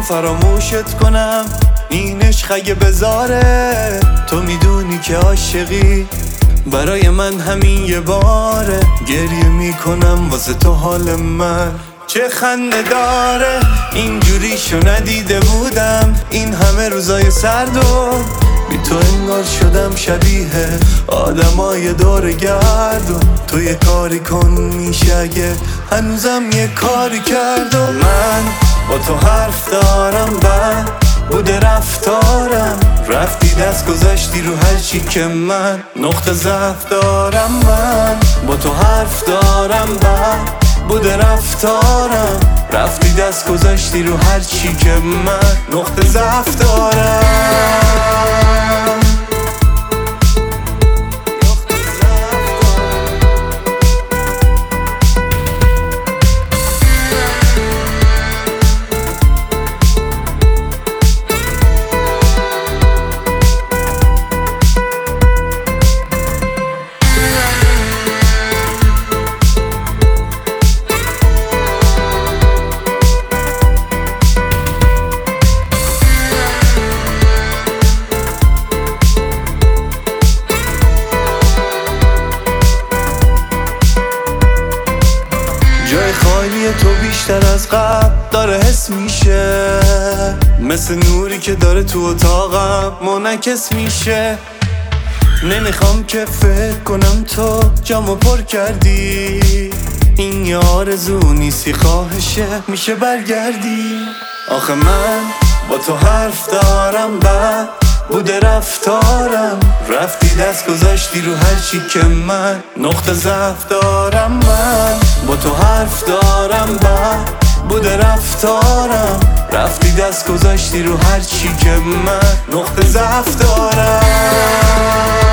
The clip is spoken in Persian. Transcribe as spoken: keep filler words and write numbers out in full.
فراموشت کنم این عشق اگه بذاره. تو میدونی که عاشقی برای من همین یه باره. گریه میکنم واسه تو حال من چه خنده داره. اینجوریشو ندیده بودم این همه روزای سرد و بی تو انگار شدم شبیه آدمای دور گردون. تو یه کاری کن میشه اگه هنوزم یه کاری کرد. و من با تو حرف دارم بعد بوده رفتارم. رفتی دست گذاشتی رو هر چی که من نقطه ضعف دارم. من با تو حرف دارم بعد بوده رفتارم. رفتی دست گذاشتی رو هر چی که من نقطه ضعف دارم. جای خالی تو بیشتر از قبل داره حس میشه، مثل نوری که داره تو اتاقم منعکس میشه. نمیخوام که فکر کنم تو جامو پر کردی. این یه آرزو نیستی خواهشه میشه برگردی. آخه من با تو حرف دارم بعد بوده رفتارم. رفتی دست گذاشتی رو هر چی که من نقطه ضعف دارم. من با تو حرف دارم بعد بوده رفتارم. رفتی دست گذاشتی رو هر چی که من نقطه ضعف دارم.